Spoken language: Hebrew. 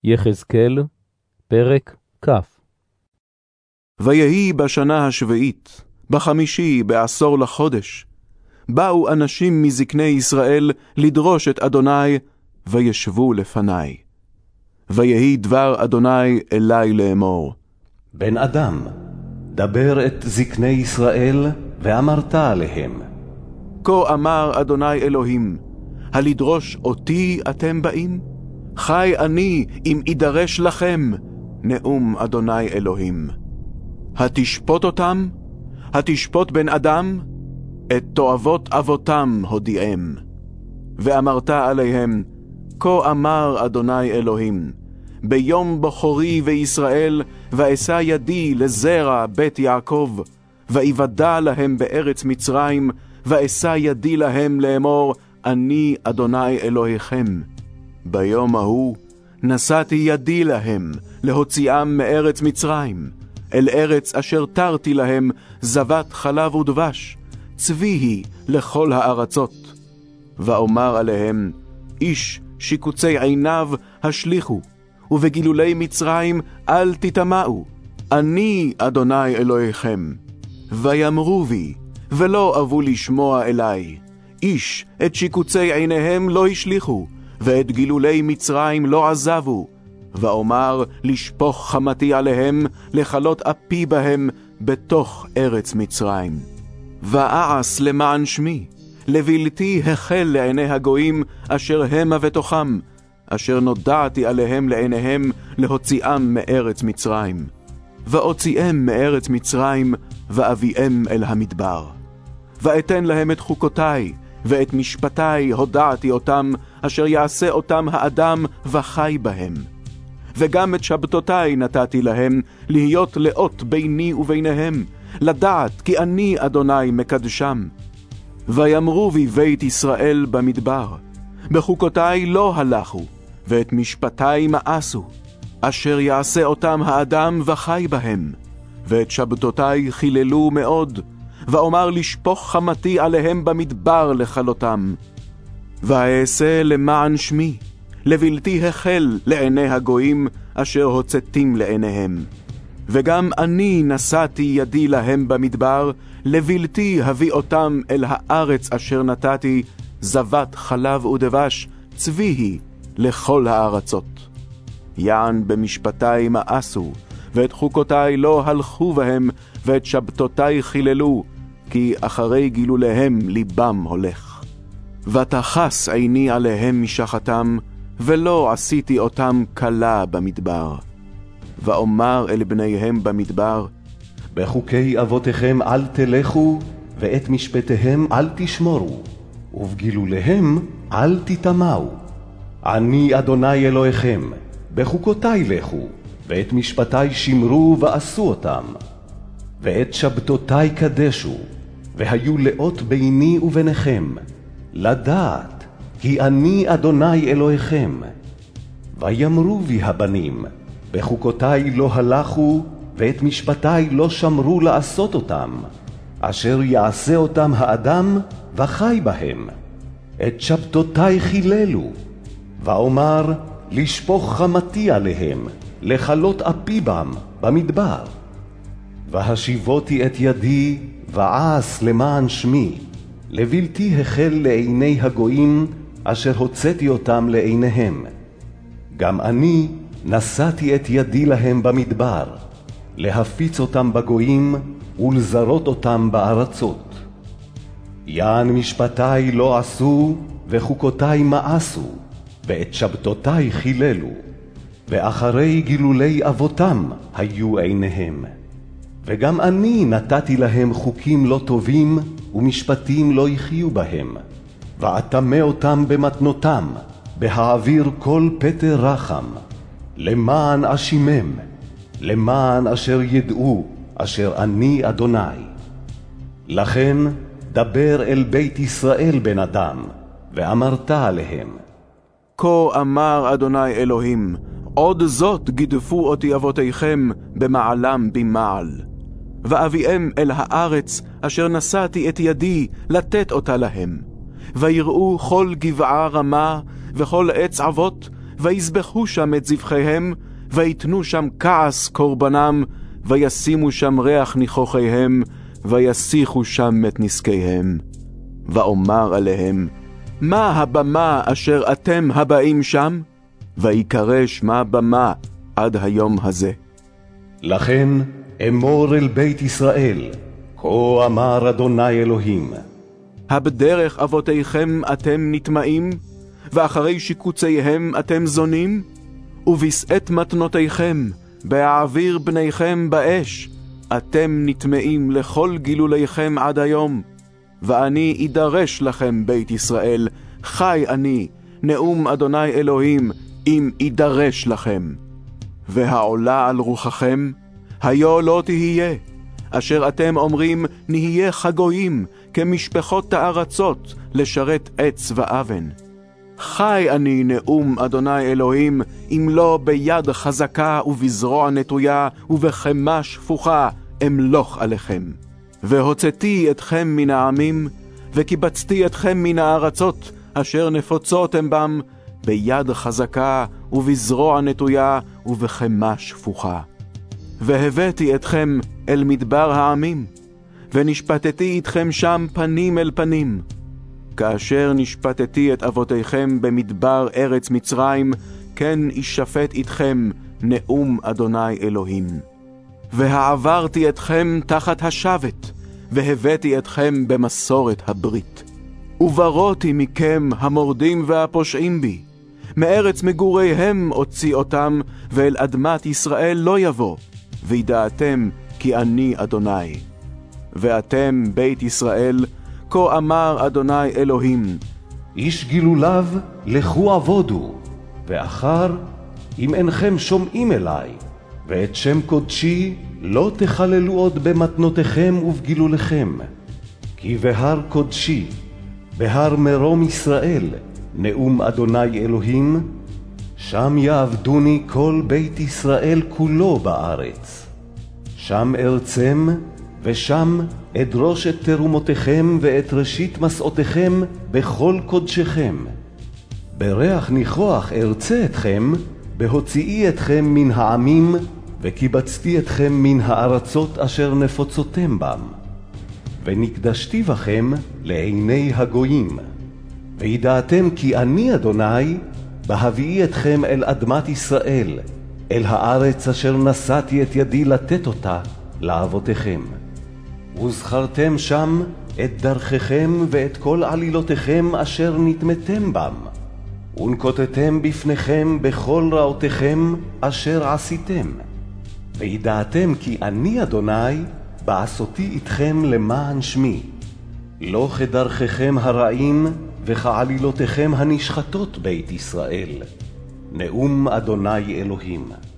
יחזקאל, פרק כ'. ויהי בשנה השביעית, בחמישי בעשור לחודש, באו אנשים מזקני ישראל לדרוש את אדוני, וישבו לפני. ויהי דבר אדוני אלי לאמור. בן אדם, דבר את זקני ישראל, ואמרת עליהם. כה אמר אדוני אלוהים, הלדרוש אותי אתם באים? חי אני אם ידרש לכם, נאום אדוני אלוהים. התשפוט אותם? התשפוט בן אדם? את תועבות אבותם הודיעם. ואמרת עליהם, כה אמר אדוני אלוהים, ביום בחורי וישראל, ואשא ידי לזרע בית יעקב, ויוודע להם בארץ מצרים, ואשא ידי להם לאמור, אני אדוני אלוהיכם. ביום ההוא נשאתי ידי להם, להוציאם מארץ מצרים, אל ארץ אשר תרתי להם זבת חלב ודבש, צבי היא לכל הארצות. ואומר עליהם, איש שיקוצי עיניו השליחו, ובגילולי מצרים אל תטמאו, אני אדוני אלוהיכם. ויאמרו בי, ולא אבו לשמוע אלי, איש את שיקוצי עיניהם לא השליחו, ואת גילולי מצרים לא עזבו. ואומר לשפוך חמתי עליהם, לכלות אפי בהם בתוך ארץ מצרים. ואעש למען שמי, לבלתי החל לעיני הגויים אשר המה בתוכם, אשר נודעתי עליהם לעיניהם להוציאם מארץ מצרים. ואוציאם מארץ מצרים, ואביאם אל המדבר. ואתן להם את חוקותי, ואת משפטי הודעתי אותם, אשר יעשה אותם האדם וחי בהם. וגם את שבתותי נתתי להם, להיות לאות ביני וביניהם, לדעת כי אני אדוני מקדשם. ויאמרו בי בית ישראל במדבר, בחוקותי לא הלכו, ואת משפטי מאסו, אשר יעשה אותם האדם וחי בהם. ואת שבתותי חיללו מאוד, ואומר לשפוך חמתי עליהם במדבר לכלותם. ואעשה למען שמי, לבלתי החל לעיני הגויים אשר הוצאתים לעיניהם. וגם אני נשאתי ידי להם במדבר, לבלתי הביא אותם אל הארץ אשר נתתי, זבת חלב ודבש, צבי היא לכל הארצות. יען במשפטי מאסו, ואת חוקותי לא הלכו בהם, ואת שבתותי חיללו, כי אחרי גילוליהם ליבם הולך. ותחס עיני עליהם משחתם, ולא עשיתי אותם קלה במדבר. ואומר אל בניהם במדבר, בחוקי אבותיכם אל תלכו, ואת משפטיהם אל תשמורו, ובגילוליהם אל תטמאו. אני אדוני אלוהיכם, בחוקותי לכו, ואת משפטי שמרו ועשו אותם. ואת שבתותי קדשו, והיו לאות ביני וביניכם, לדעת כי אני אדוני אלוהיכם. ויאמרו בי הבנים, בחוקותי לא הלכו, ואת משפטי לא שמרו לעשות אותם, אשר יעשה אותם האדם וחי בהם. את שבתותי חיללו, ואומר לשפוך חמתי עליהם, לכלות אפי בם במדבר. והשיבותי את ידי, ועש למען שמי, לבלתי החל לעיני הגויים, אשר הוצאתי אותם לעיניהם. גם אני נשאתי את ידי להם במדבר, להפיץ אותם בגויים, ולזרות אותם בארצות. יען משפטי לא עשו, וחוקותי מאסו, ואת שבתותי חיללו, ואחרי גילולי אבותם היו עיניהם. וגם אני נתתי להם חוקים לא טובים, ומשפטים לא יחיו בהם, ואטמא אותם במתנותם, בהעביר כל פטר רחם, למען אשימם, למען אשר ידעו אשר אני אדוני. לכן דבר אל בית ישראל בן אדם, ואמרת עליהם, כה אמר אדוני אלוהים, עוד זאת גידפו אותי אבותיכם במעלם במעל. ואביאם אל הארץ אשר נשאתי את ידי לתת אותה להם. ויראו כל גבעה רמה וכל עץ אבות ויזבחו שם את זבחיהם, ויתנו שם כעס קורבנם, וישימו שם ריח ניחוחיהם, ויסיחו שם את נזקיהם. ואומר עליהם, מה הבמה אשר אתם הבאים שם? ויקרא שמה במה עד היום הזה. לכן אמור אל בית ישראל, כה אמר אדוני אלוהים. הבדרך אבותיכם אתם נטמעים, ואחרי שיקוציהם אתם זונים, ובשאת מתנותיכם, בהעביר בניכם באש, אתם נטמעים לכל גילוליכם עד היום. ואני אדרש לכם בית ישראל, חי אני, נאום אדוני אלוהים, אם אדרש לכם. והעולה על רוחכם, היו לא תהיה, אשר אתם אומרים, נהיה חגויים, כמשפחות הארצות, לשרת עץ ואבן. חי אני, נאום אדוני אלוהים, אם לא ביד חזקה ובזרוע נטויה ובחמה שפוכה, אמלוך עליכם. והוצאתי אתכם מן העמים, וקיבצתי אתכם מן הארצות, אשר נפוצותם בם, ביד חזקה ובזרוע נטויה ובחמה שפוכה. והבאתי אתכם אל מדבר העמים, ונשפטתי אתכם שם פנים אל פנים. כאשר נשפטתי את אבותיכם במדבר ארץ מצרים, כן ישפט איתכם, נאום אדוני אלוהים. והעברתי אתכם תחת השבת, והבאתי אתכם במסורת הברית. וברותי מכם המורדים והפושעים בי, מארץ מגוריהם אוציא אותם, ואל אדמת ישראל לא יבוא, וידעתם כי אני אדוני. ואתם בית ישראל, כה אמר אדוני אלוהים, איש גילוליו לכו עבודו, ואחר אם אינכם שומעים אלי, ואת שם קודשי לא תחללו עוד במתנותיכם ובגילוליכם. כי בהר קודשי, בהר מרום ישראל, נאום אדוני אלוהים, שם יעבדוני כל בית ישראל כולו בארץ. שם ארצם, ושם אדרוש את תרומותיכם ואת ראשית מסעותיכם בכל קודשכם. בריח ניחוח ארצה אתכם, בהוציאי אתכם מן העמים, וקיבצתי אתכם מן הארצות אשר נפוצותם בם. ונקדשתי בכם לעיני הגויים. וידעתם כי אני אדוני, בהביאי אתכם אל אדמת ישראל, אל הארץ אשר נשאתי את ידי לתת אותה לאבותיכם. וזכרתם שם את דרככם ואת כל עלילותיכם אשר נטמתם בם, ונקוטתם בפניכם בכל רעותיכם אשר עשיתם. וידעתם כי אני אדוני, בעשותי איתכם למען שמי, לא כדרככם הרעים וכעלילותיכם הנשחטות בית ישראל. נאום אדוני אלוהים.